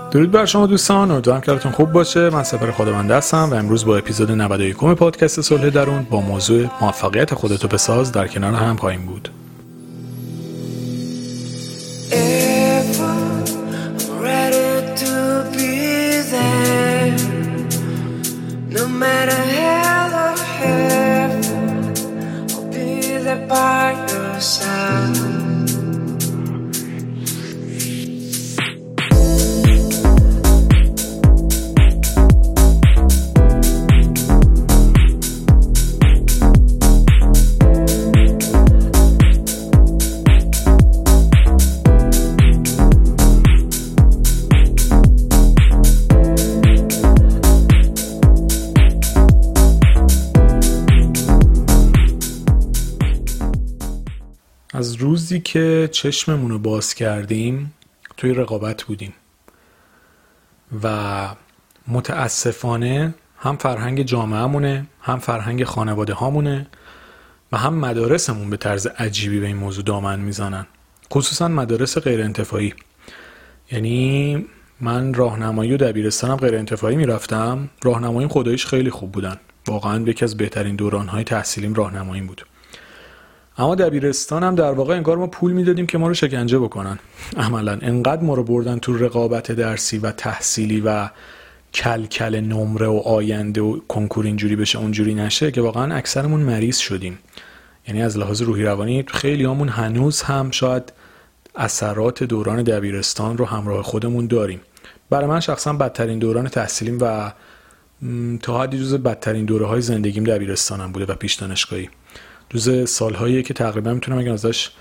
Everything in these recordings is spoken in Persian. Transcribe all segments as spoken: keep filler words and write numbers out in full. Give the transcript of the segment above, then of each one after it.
درود بر شما دوستان، امیدوارم که حالتون خوب باشه. من سپر خداونده هستم و امروز با اپیزود نود و یک پادکست صلح درون با موضوع موفقیت خودتو بساز در کنار هم خواهیم بود. از روزی که چشممون رو باز کردیم توی رقابت بودیم و متاسفانه هم فرهنگ جامعه‌مونه، هم فرهنگ خانواده هامونه و هم مدارسمون به طرز عجیبی به این موضوع دامن میزنن، خصوصا مدارس غیر انتفاعی. یعنی من راهنمایی و دبیرستانم غیر انتفاعی میرفتم، راهنماییم خداییش خیلی خوب بودن، واقعا یکی از بهترین دوران‌های تحصیلیم راهنماییم بود. اما دبیرستان هم در واقع انگار ما پول میدادیم که ما رو شکنجه بکنن. عملا انقدر ما رو بردن تو رقابت درسی و تحصیلی و کلکل نمره و آینده و کنکور اینجوری بشه اونجوری نشه که واقعا اکثرمون مریض شدیم. یعنی از لحاظ روحی روانی خیلی همون هنوز هم شاید اثرات دوران دبیرستان رو همراه خودمون داریم. برای من شخصا بدترین دوران تحصیلیم و تا حدی جز بدترین دوره‌های زندگیم دبیرستانم بوده و پیش دانشگاهی. جز سالهایی که تقریبا میتونم بگم ازش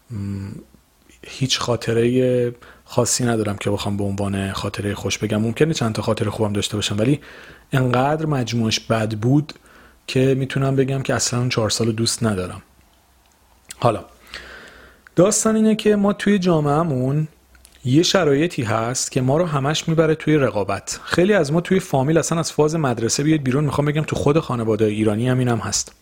هیچ خاطره خاصی ندارم که بخوام به عنوان خاطره خوش بگم. ممکنه چند تا خاطره خوبم داشته باشم ولی انقدر مجموعش بد بود که میتونم بگم که اصلا اون چهار سال دوست ندارم. حالا داستان اینه که ما توی جامعهمون یه شرایطی هست که ما رو همش میبره توی رقابت. خیلی از ما توی فامیل اصلا از فاز مدرسه بیاد بیرون، میخوام بگم تو خود خانواده ایرانی هم اینم هست.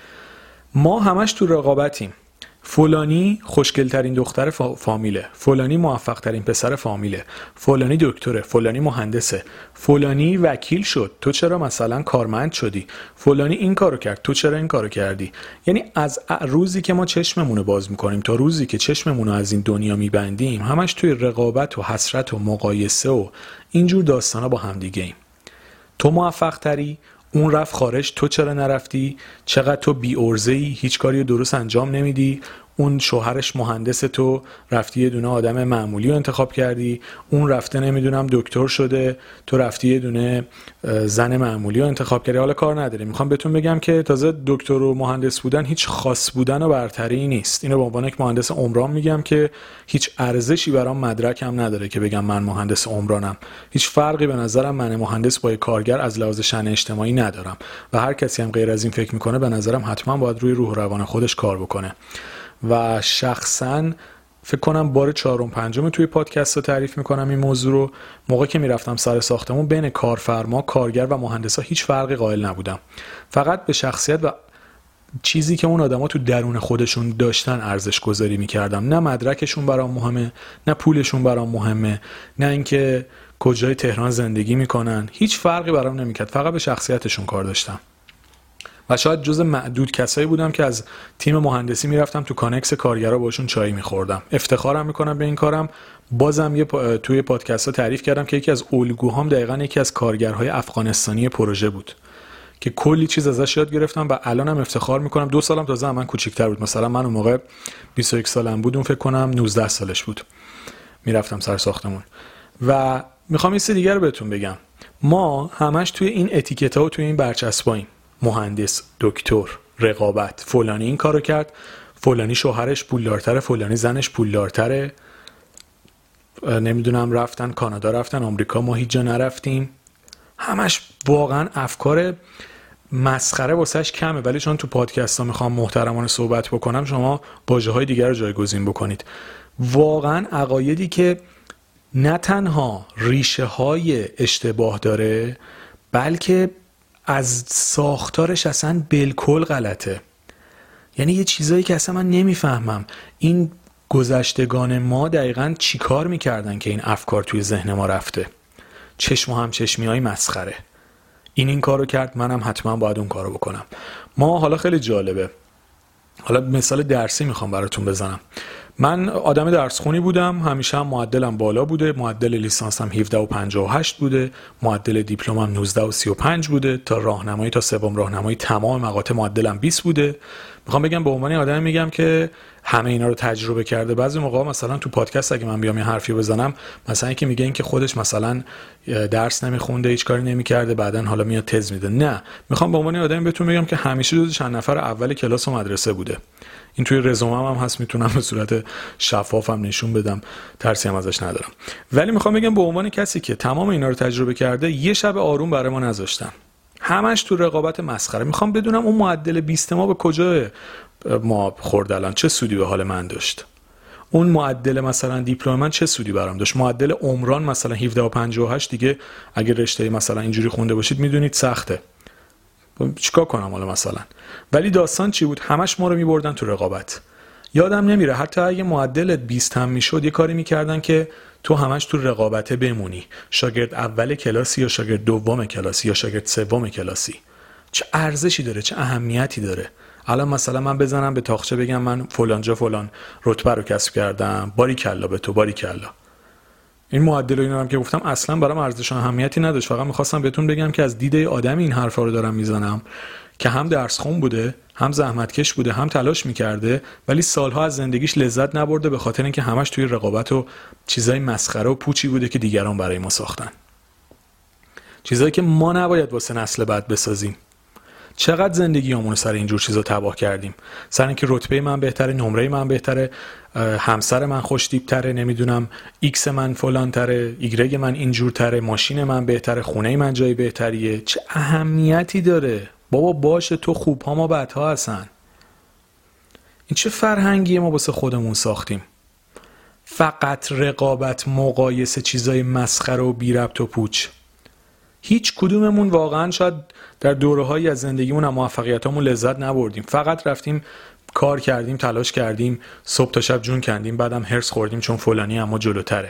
ما همش تو رقابتیم. فلانی خوشگل‌ترین دختر فامیله، فلانی موفق‌ترین پسر فامیله، فلانی دکتره، فلانی مهندسه، فلانی وکیل شد، تو چرا مثلا کارمند شدی، فلانی این کارو کرد، تو چرا این کارو کردی. یعنی از روزی که ما چشممون رو باز می‌کنیم تا روزی که چشممون رو از این دنیا می‌بندیم همش توی رقابت و حسرت و مقایسه و اینجور داستانا با هم دیگه ایم. تو موفق‌تری، اون رفت خارج، تو چرا نرفتی؟ چقدر تو بی ارزه‌ای، هیچ کاری درست انجام نمیدی. اون شوهرش مهندس، تو رفتی یه دونه آدم معمولی رو انتخاب کردی. اون رفته نمیدونم دکتر شده، تو رفتی یه دونه زن معمولی رو انتخاب کردی. حالا کار نداره، میخوام بهتون بگم که تازه دکتر و مهندس بودن هیچ خاص بودن و برتری نیست. اینو به عنوان یک مهندس عمران میگم که هیچ ارزشی برام مدرکم نداره که بگم من مهندس عمرانم. هیچ فرقی به نظرم من مهندس با کارگر از لحاظ شأن اجتماعی ندارم و هر کسی هم غیر از این فکر میکنه به نظرم حتما باید روی روح و روان خودش کار بکنه. و شخصا فکر کنم بار چهارم پنجم توی پادکست رو تعریف میکنم این موضوع رو. موقع که میرفتم سر ساختمون بین کارفرما، کارگر و مهندسا هیچ فرقی قائل نبودم. فقط به شخصیت و چیزی که اون آدما تو درون خودشون داشتن ارزش گذاری میکردم. نه مدرکشون برام مهمه، نه پولشون برام مهمه، نه اینکه کجای تهران زندگی میکنن. هیچ فرقی برام نمیکرد، فقط به شخصیتشون کار داشتم. و شاید جز معدود کسایی بودم که از تیم مهندسی میرفتم تو کانکس کارگرا باشون چای میخوردم. افتخارم میکنم به این کارم. بازم یه پا... توی پادکست ها تعریف کردم که یکی از الگوهام دقیقاً یکی از کارگرهای افغانستانی پروژه بود که کلی چیز ازش یاد گرفتم و الانم افتخار میکنم. دو سالم تازه من کوچیک‌تر بود، مثلا من اون موقع بیست و یک سالم بود، اون فکر کنم نوزده سالش بود، میرفتم سر ساختمون. و میخوام یه چیز دیگه رو بهتون بگم. ما همش توی این اتیکت‌ها و توی این برچسباییم. مهندس، دکتر، رقابت، فلانی این کارو کرد، فلانی شوهرش پولدارتره، فلانی زنش پولدارتره، نمیدونم رفتن کانادا، رفتن آمریکا، ما هیچ جا نرفتیم. همش واقعا افکار مسخره واسش کمه، ولی چون تو پادکست ها میخوام محترمانه صحبت بکنم شما واژه های دیگر رو جایگزین بکنید. واقعا عقایدی که نه تنها ریشه های اشتباه داره بلکه از ساختارش اصلا بالکل غلطه. یعنی یه چیزایی که اصلا من نمیفهمم این گذشتگان ما دقیقاً چی کار میکردن که این افکار توی ذهن ما رفته. چشم و همچشمی های مسخره. این این کارو کرد، منم حتما باید اون کارو بکنم. ما حالا خیلی جالبه، حالا مثال درسی میخوام براتون بزنم. من آدم درس خونی بودم، همیشه هم معدلم بالا بوده، معدل لیسانسم هفده و پنجاه و هشت بوده، معدل دیپلمم نوزده و سی و پنج بوده، تا راهنمایی تا سوم راهنمایی تمام مقاطع معدلم بیست بوده. میخوام بگم به عنوان آدم میگم که همه اینا رو تجربه کرده. بعضی موقع مثلا تو پادکست اگه من بیام یه حرفی بزنم، مثلا اینکه میگه این که خودش مثلا درس نمیخونده، هیچ کاری نمیکرده، بعدن حالا میاد تز میده. نه، میخوام به عنوان آدم بهتون بگم که همیشه جز چند نفر اول کلاس و مدرسه بوده. این توی رزومم هم هست، میتونم به صورت شفافم نشون بدم، ترسی هم ازش ندارم. ولی میخوام بگم به عنوان کسی که تمام اینا رو تجربه کرده، یه شب آروم برای ما نذاشتن، همش تو رقابت مسخره. میخوام بدونم اون معدل بیست ما به کجا ما خورد الان، چه سودی به حال من داشت؟ اون معدل مثلا دیپلم من چه سودی برام داشت؟ معدل عمران مثلا هفده و پنجاه و هشت، دیگه اگه رشته مثلا اینجوری خونده باشید میدونید سخته. چیکار کنم حالا مثلا؟ ولی داستان چی بود؟ همش ما رو میبردن تو رقابت. یادم نمیره حتی اگه معدلت بیست هم میشد، یه کاری میکردن که تو همش تو رقابت بمونی، شاگرد اول کلاسی یا شاگرد دوم کلاسی یا شاگرد سوم کلاسی. چه ارزشی داره، چه اهمیتی داره؟ الان مثلا من بزنم به تاقچه بگم من فلان جا فلان رتبه رو کسب کردم، باری کلا به تو، باری کلا. این معدل و اینا هم که گفتم اصلا برام ارزش و اهمیتی نداشت، فقط می‌خواستم بهتون بگم که از دیده آدمی این حرفا رو دارم میزنم که هم درس خون بوده، هم زحمتکش بوده، هم تلاش میکرده، ولی سالها از زندگیش لذت نبرده به خاطر اینکه همش توی رقابت و چیزای مسخره و پوچی بوده که دیگران برای ما ساختن. چیزایی که ما نباید واسه نسل بعد بسازیم. چقدر زندگیامون رو سر اینجور چیزا تباه کردیم، سر اینکه رتبه من بهتره، نمره من بهتره، همسر من خوش تیپ‌تره، نمیدونم ایکس من فلان تره، ایگرگ من اینجور تره، ماشین من بهتره، خونه من جای بهتریه. چه اهمیتی داره؟ بابا باشه، تو خوب ها ما بدها هستن. این چه فرهنگیه ما واسه خودمون ساختیم؟ فقط رقابت، مقایسه، چیزای مسخره و بی ربط و پوچ. هیچ کدوممون واقعا شاید در دوره‌هایی از زندگیمون از موفقیتامون لذت نبردیم، فقط رفتیم کار کردیم، تلاش کردیم، صبح تا شب جون کندیم، بعدم هرس خوردیم چون فلانی اما جلوتره.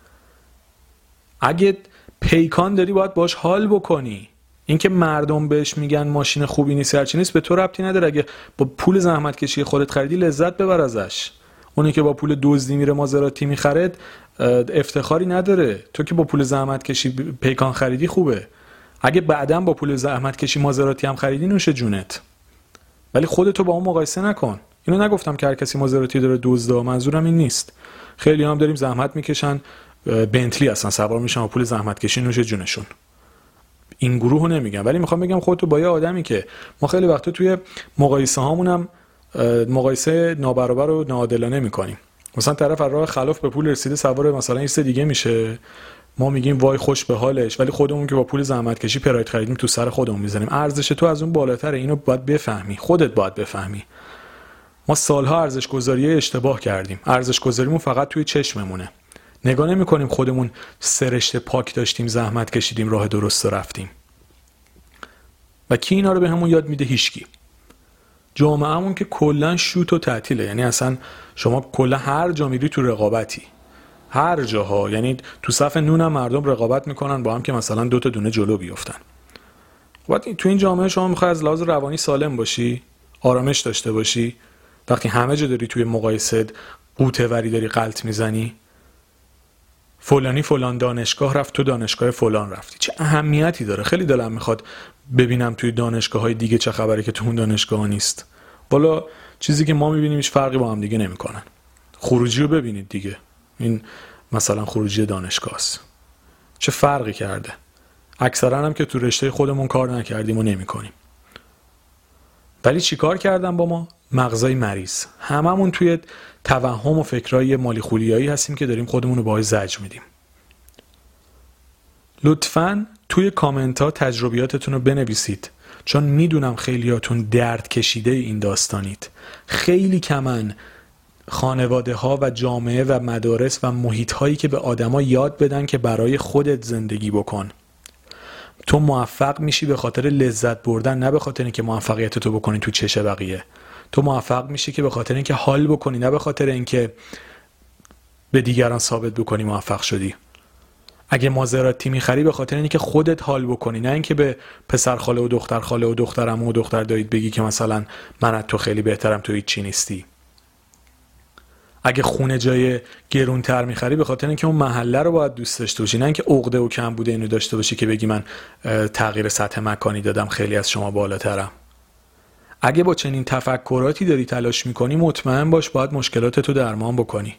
اگه پیکان داری باید باش حال بکنی. اینکه مردم بهش میگن ماشین خوبی نیست هرچی نیست به تو ربطی نداره. اگه با پول زحمت کشی خودت خریدی لذت ببر ازش. اونی که با پول دزدی میره مازراتی میخرد افتخاری نداره. تو که با پول زحمت کشی پیکان خریدی خوبه. اگه بعداً با پول زحمت کشی مازراتی هم خریدی نوش جونت. ولی خودتو با اون مقایسه نکن. اینو نگفتم که هر کسی مازراتی داره دزده، منظورم این نیست. خیلی هم داریم زحمت میکشن بنتلی اصلا سوار میشن و پول زحمت کشی نوش جونشون. این گروهو نمیگم، ولی میخوام بگم خودتو با یه آدمی که ما خیلی وقتا توی مقایسه هامون هم مقایسه نابرابر و ناعادلانه میکنیم. مثلا طرف از راه خلاف به پول رسیده سوار مثلا یه دیگه میشه، ما میگیم وای خوش به حالش، ولی خودمون که با پول زحمت کشی پراید خریدیم تو سر خودمون میزنیم. ارزش تو از اون بالاتره. اینو باید بفهمی، خودت باید بفهمی. ما سالها ارزش گذاری اشتباه کردیم. ارزش گذاریمون فقط توی چشممونه. نگاه نمی‌کنیم خودمون سرشت پاک داشتیم، زحمت کشیدیم، راه درست رفتیم. و کی اینا رو به همون یاد میده؟ هیچکی. جامعه‌مون که کلا شوت و تعطیله. یعنی اصلا شما کلا هر جا میری تو رقابتی، هر جاها. یعنی تو صف نون هم مردم رقابت میکنن با هم که مثلا دو تا دونه جلو بیافتن. وقتی تو این جامعه شما میخوای از لحاظ روانی سالم باشی، آرامش داشته باشی، وقتی همه جا داری توی مقایسه قوطه وری داری غلط میزنی، فلانی فلان دانشگاه رفت تو دانشگاه فلان رفتی، چه اهمیتی داره؟ خیلی دلم میخواد ببینم توی دانشگاه‌های دیگه چه خبره که تو اون دانشگاه نیست. والا چیزی که ما میبینیم هیچ فرقی با هم دیگه نمیکنن. خروجی رو ببینید دیگه، این مثلا خروجی دانشگاه است، چه فرقی کرده؟ اکثرا هم که تو رشته خودمون کار نکردیم و نمیکنیم. ولی چی کار کردن با ما؟ مغزای مریض. هممون توی توهم و فکرای مالی خولیایی هستیم که داریم خودمون رو باهاش زجر میدیم. لطفاً توی کامنت ها تجربیاتتون رو بنویسید، چون میدونم خیلیاتون درد کشیده این داستانید. خیلی کمن خانواده ها و جامعه و مدارس و محیط هایی که به آدما یاد بدن که برای خودت زندگی بکن. تو موفق میشی به خاطر لذت بردن، نه به خاطر اینکه موفقیتتو بکنی تو چش بقیه. تو موفق میشی که به خاطر اینکه حال بکنی، نه به خاطر اینکه به دیگران ثابت بکنی موفق شدی. اگه مازراتی میخری به خاطر اینکه خودت حال بکنی، نه اینکه به پسر خاله و دختر خاله و دخترعمو و دختر دایید بگی که مثلا من از تو خیلی بهترم، تو هیچ چی نیستی. اگه خونه جای گرونتر میخری به خاطر اینکه اون محله رو باید دوست داشته باشی، نه اینکه عقده و کم بوده اینو داشته باشی که بگی من تغییر سطح مکانی دادم، خیلی از شما بالاترم. اگه با چنین تفکراتی داری تلاش میکنی، مطمئن باش باید مشکلاتتو درمان بکنی.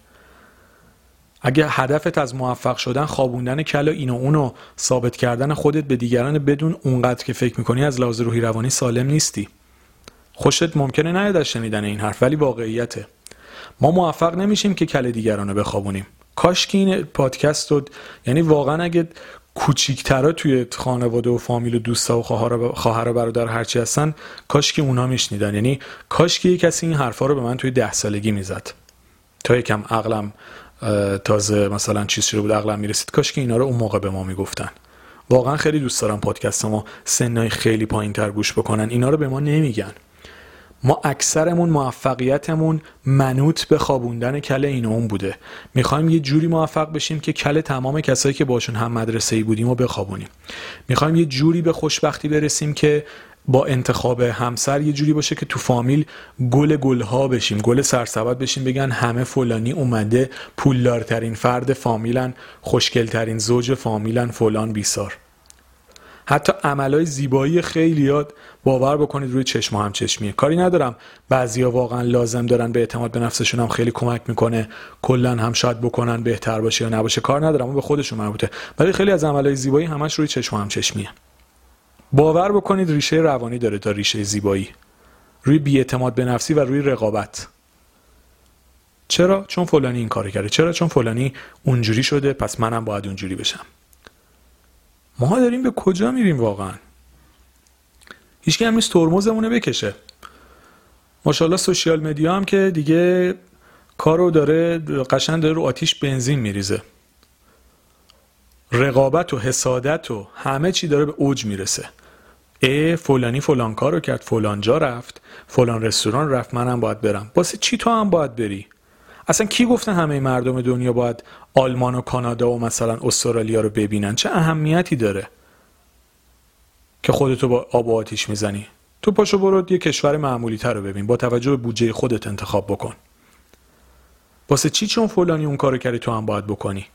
اگه هدفت از موفق شدن خوابوندن کلا این و اون و ثابت کردن خودت به دیگران بدون اونقدر که فکر میکنی، از لحاظ روحی روانی سالم نیستی. خوشت ممکنه نیاد از شنیدن این حرف، ولی واقعیته. ما موفق نمیشیم که کل دیگران رو بخوابونیم. کاش که این پادکست رو، یعنی واقعا اگه کوچیک‌ترا توی خانواده و فامیل و دوستا و خواهر و برادر هرچی هستن، کاش که اونا میشنیدن. یعنی کاش که کسی این حرفا رو به من توی ده سالگی میزد، تا یکم عقلم تازه مثلا چیز شده بود، عقلم میرسید. کاش که اینا رو اون موقع به ما میگفتن. واقعا خیلی دوست دارم پادکست ما سنای خیلی پایین‌تر گوش بکنن. اینا رو به ما نمیگن. ما اکثرمون موفقیتمون منوط به خوابوندن کله این و اون بوده. میخوایم یه جوری موفق بشیم که کله تمام کسایی که باشون هم مدرسه‌ای بودیم و بخوابونیم. میخوایم یه جوری به خوشبختی برسیم که با انتخاب همسر یه جوری باشه که تو فامیل گل گلها بشیم، گل سرسبد بشیم، بگن همه فلانی اومده، پولدارترین فرد فامیلن، خوشگلترین زوج فامیلن، فلان بیسار. حتی عملای زیبایی خیلیات باور بکنید روی چشم و هم چشمیه. کاری ندارم بعضیا واقعا لازم دارن به اعتماد به نفسشون، هم خیلی کمک میکنه، کلا هم شاید بکنن بهتر باشه یا نباشه، کار ندارم، اون به خودشون مربوطه. ولی خیلی از عملای زیبایی همش روی چشم و هم چشمیه. باور بکنید ریشه روانی داره تا ریشه زیبایی، روی بی‌اعتماد به نفسی و روی رقابت. چرا؟ چون فلانی این کارو کرده. چرا؟ چون فلانی اونجوری شده، پس منم باید اونجوری بشم. ما داریم به کجا میریم واقعا؟ هیچ کی هم نیست ترمزمونه بکشه. ماشاءالله سوشیال مدیا هم که دیگه کارو داره قشنگ داره رو آتیش بنزین میریزه. رقابت و حسادت و همه چی داره به اوج میرسه. ای فلانی فلان کارو کرد، فلان جا رفت، فلان رستوران رفت، منم باید برم. واسه چی تو هم باید بری؟ اصلا کی گفته همه مردم دنیا باید آلمان و کانادا و مثلا استرالیا رو ببینن؟ چه اهمیتی داره که خودتو با آب و آتیش میزنی؟ تو پاشو برو یه کشور معمولی تر رو ببین، با توجه به بودجه خودت انتخاب بکن. واسه چی چون فلانی اون کارو کردی تو هم باید بکنی؟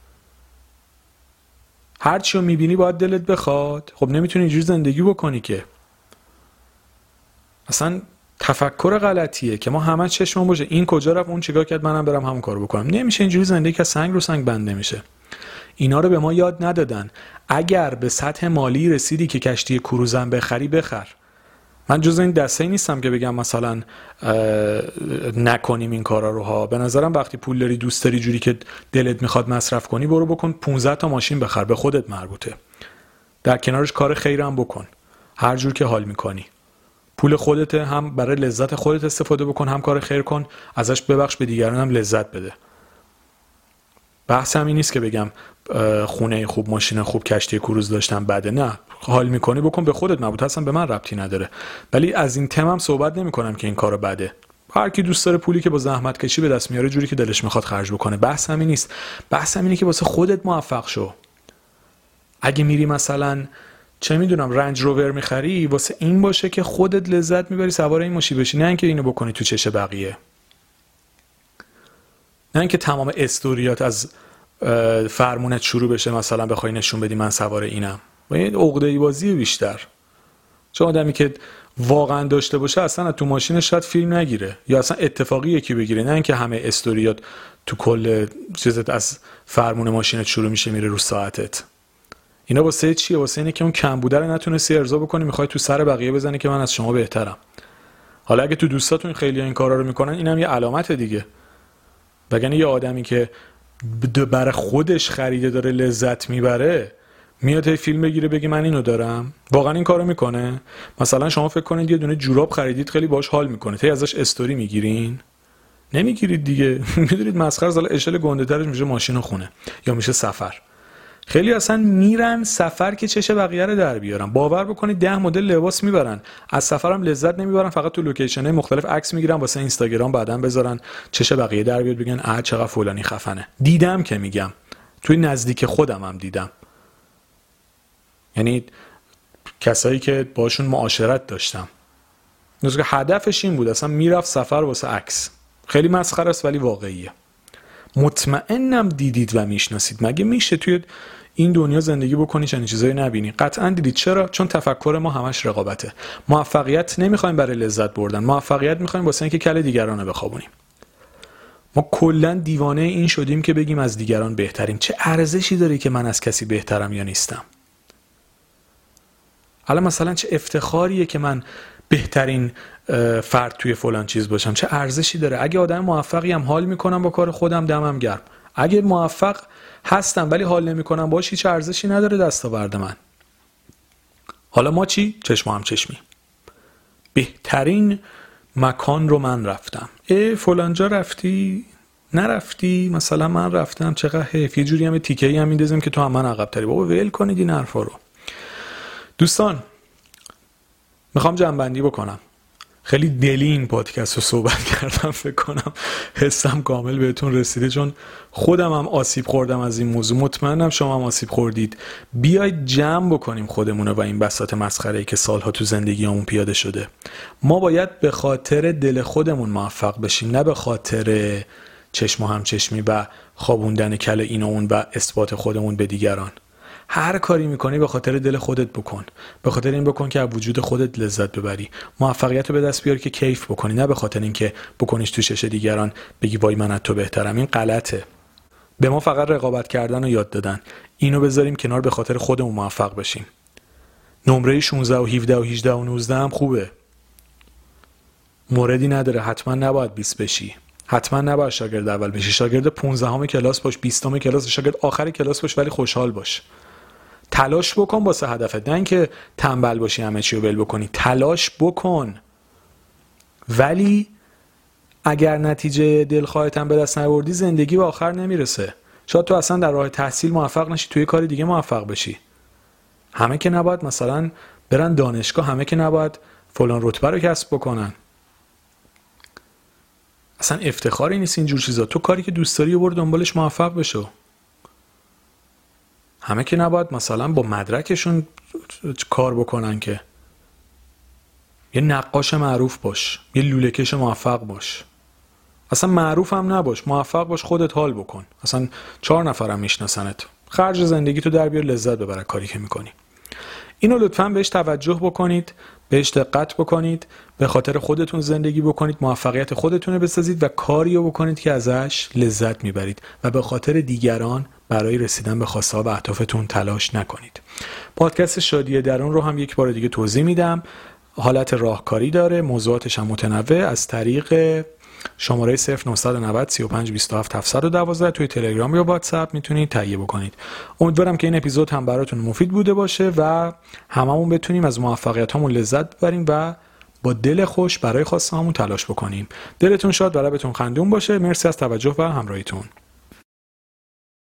هر چی رو میبینی باید دلت بخواد؟ خب نمیتونی اینجوری زندگی بکنی که. اصلا تفکر غلطیه که ما همه چشمون باشه این کجا رفت، اون چیکار کرد، منم برم همون کارو بکنم. نمیشه اینجوری زندگی که سنگ رو سنگ بند نمیشه. اینا رو به ما یاد ندادن. اگر به سطح مالی رسیدی که کشتی کروزم بخری، بخر. من جز این دسته نیستم که بگم مثلا نکنیم این کارا رو ها. به نظرم وقتی پول داری، دوست داری، جوری که دلت میخواد مصرف کنی، برو بکن پانزده تا ماشین بخر، به خودت مربوطه. در کنارش کار خیرم بکن، هر جور که حال میکنی. پول خودت، هم برای لذت خودت استفاده بکن، هم کار خیر کن، ازش ببخش، به دیگران هم لذت بده. بحث همین نیست که بگم خونه خوب، ماشین خوب، کشتی کروز داشتم بده. نه، حال میکنی بکن، به خودت مربوط، اصلا به من ربطی نداره. ولی از این تمم صحبت نمیکنم که این کارو بده. هر کی دوست داره پولی که با زحمت کشی به دست میاره جوری که دلش میخواد خرج بکنه. بحث همین نیست. بحث همینه که واسه خودت موفق شو. اگه میری مثلا چه میدونم رنج روور میخری، واسه این باشه که خودت لذت میبری سوار این ماشین بشی، نه اینکه اینو بکنی تو چش بقیه. نه اینکه تمام استوریات از فرمونت شروع بشه مثلا بخوای نشون بدی من سوار اینم. با این عقده‌ای بازی بیشتر. چون آدمی که واقعا داشته باشه اصلا تو ماشینش شاید فیلم نگیره یا اصلا اتفاقی یکی بگیره، نه اینکه همه استوریات تو کل چیزت از فرمون ماشینت شروع میشه میره رو ساعتت. اینا واسه چیه؟ واسه اینه که اون کم بوده رو نتونستی ارضا بکنی، میخوای تو سر بقیه بزنی که من از شما بهترم. حالا اگه تو دوستاتون خیلی این کارا رو میکنن، اینم یه علامت دیگه. وگرنه یه آدمی که برای خودش خریده داره لذت میبره، میاد یه فیلم بگیره بگی من اینو دارم، واقعا این کارو میکنه؟ مثلا شما فکر کنید یه دونه جوراب خریدید خیلی باهاش حال میکنه، هی ازش استوری میگیرین؟ نمیگیرید دیگه. میدونید مسخره زال اشل گنده ترش میشه ماشین و خونه یا میشه سفر. خیلی اصلا میرن سفر که چش بقیه رو در بیارن. باور بکنید ده مدل لباس میبرن، از سفرم لذت نمیبرن، فقط تو لوکیشن‌های مختلف عکس میگیرن واسه اینستاگرام، بعدن بذارن چش بقیه در بیاد بگن آ چقدر فلانی خفنه. دیدم که میگم توی نزدیک خودم هم دیدم. یعنی کسایی که باشون معاشرت داشتم، که هدفش این بود اصلا میرفت سفر واسه عکس. خیلی مسخره است ولی واقعیه. مطمئنم دیدید و میشناسید. مگه میشه توی این دنیا زندگی بکنی چنین چیزایی نبینی؟ قطعا دیدید. چرا؟ چون تفکر ما همش رقابته. موفقیت نمیخوایم برای لذت بردن، موفقیت میخوایم واسه اینکه کله دیگران رو بخوابونیم. ما کلا دیوانه این شدیم که بگیم از دیگران بهتریم. چه ارزشی داره که من از کسی بهترم یا نیستم؟ حالا مثلا چه افتخاریه که من بهترین فرد توی فلان چیز باشم؟ چه ارزشی داره؟ اگه آدم موفقی هم حال میکنم با کار خودم، دمم گرم. اگه موفق هستم ولی حال نمیکنم باهاش، هیچ ارزشی نداره دستاورد من. حالا ما چی؟ چشم هم چشمی. بهترین مکان رو من رفتم. ای فلانجا رفتی؟ نرفتی؟ مثلا من رفتم، چقدر حیف. یه جوری هم تیکه‌ای هم میندازیم که تو هم من عقب تری. بابا ول کنید این حرفا رو. دوستان میخوام جمع‌بندی بکنم. خیلی دلی این پادکست رو صحبت کردم، فکر کنم حسم کامل بهتون رسیده، چون خودم هم آسیب خوردم از این موضوع. مطمئنم شما هم آسیب خوردید. بیاید جمع بکنیم خودمونه و این بساط مسخره‌ای که سالها تو زندگیامون پیاده شده. ما باید به خاطر دل خودمون موفق بشیم، نه به خاطر چشم و همچشمی و خوابوندن کله این و اون و اثبات خودمون به دیگران. هر کاری میکنی به خاطر دل خودت بکن، به خاطر این بکن که از وجود خودت لذت ببری. موفقیت رو به دست بیار که کیف بکنی، نه به خاطر اینکه بکنیش تو شش دیگران بگی وای من از تو بهترم. این غلطه. به ما فقط رقابت کردن رو یاد دادن. اینو بذاریم کنار، به خاطر خودمون موفق بشیم. نمره شانزده و هفده و هجده و نوزده هم خوبه، موردی نداره. حتما نباید بیست بشی، حتما نباید شاگرد اول بشی. شاگرد پانزدهم کلاس باش، بیستم کلاس، شاگرد آخر کلاس باش، ولی خوشحال باش. تلاش بکن واسه هدفت، نه اینکه تنبل باشی همه چی رو ول بکنی. تلاش بکن، ولی اگر نتیجه دلخواهت هم به دست نیاوردی زندگی به آخر نمیرسه. شاید تو اصلا در راه تحصیل موفق نشی، توی کار دیگه موفق بشی. همه که نباید مثلا برن دانشگاه، همه که نباید فلان رتبه رو کسب بکنن. اصلا افتخاری نیست اینجور چیزا. تو کاری که دوست داری برو دنبالش، موفق بشو. همه که نباید مثلا با مدرکشون کار بکنن. که یه نقاش معروف باش، یه لوله‌کش موفق باش. اصلا معروف هم نباش، موفق باش، خودت حال بکن. اصلا چهار نفرم میشناسنت. خرج زندگی تو در بیار، لذت ببر کاری که میکنی. اینو لطفاً بهش توجه بکنید، بهش دقت بکنید، به خاطر خودتون زندگی بکنید، موفقیت خودتون رو بسازید و کاری رو بکنید که ازش لذت میبرید و به خاطر دیگران برای رسیدن به خواسته ها و اهدافتون تلاش نکنید. پادکست شادی درون رو هم یک بار دیگه توضیح میدم. حالت راهکاری داره، موضوعاتش هم متنوع. از طریق شماره صفر نه نه صفر سی و پنج بیست و هفت هفتصد و دوازده توی تلگرام یا واتساپ میتونید تهیه بکنید. امیدوارم که این اپیزود هم براتون مفید بوده باشه و هممون بتونیم از موفقیت هامون لذت ببریم و با دل خوش برای خواسته هامون تلاش بکنیم. دلتون شاد و لبتون خندون باشه. مرسی از توجه و همراهیتون.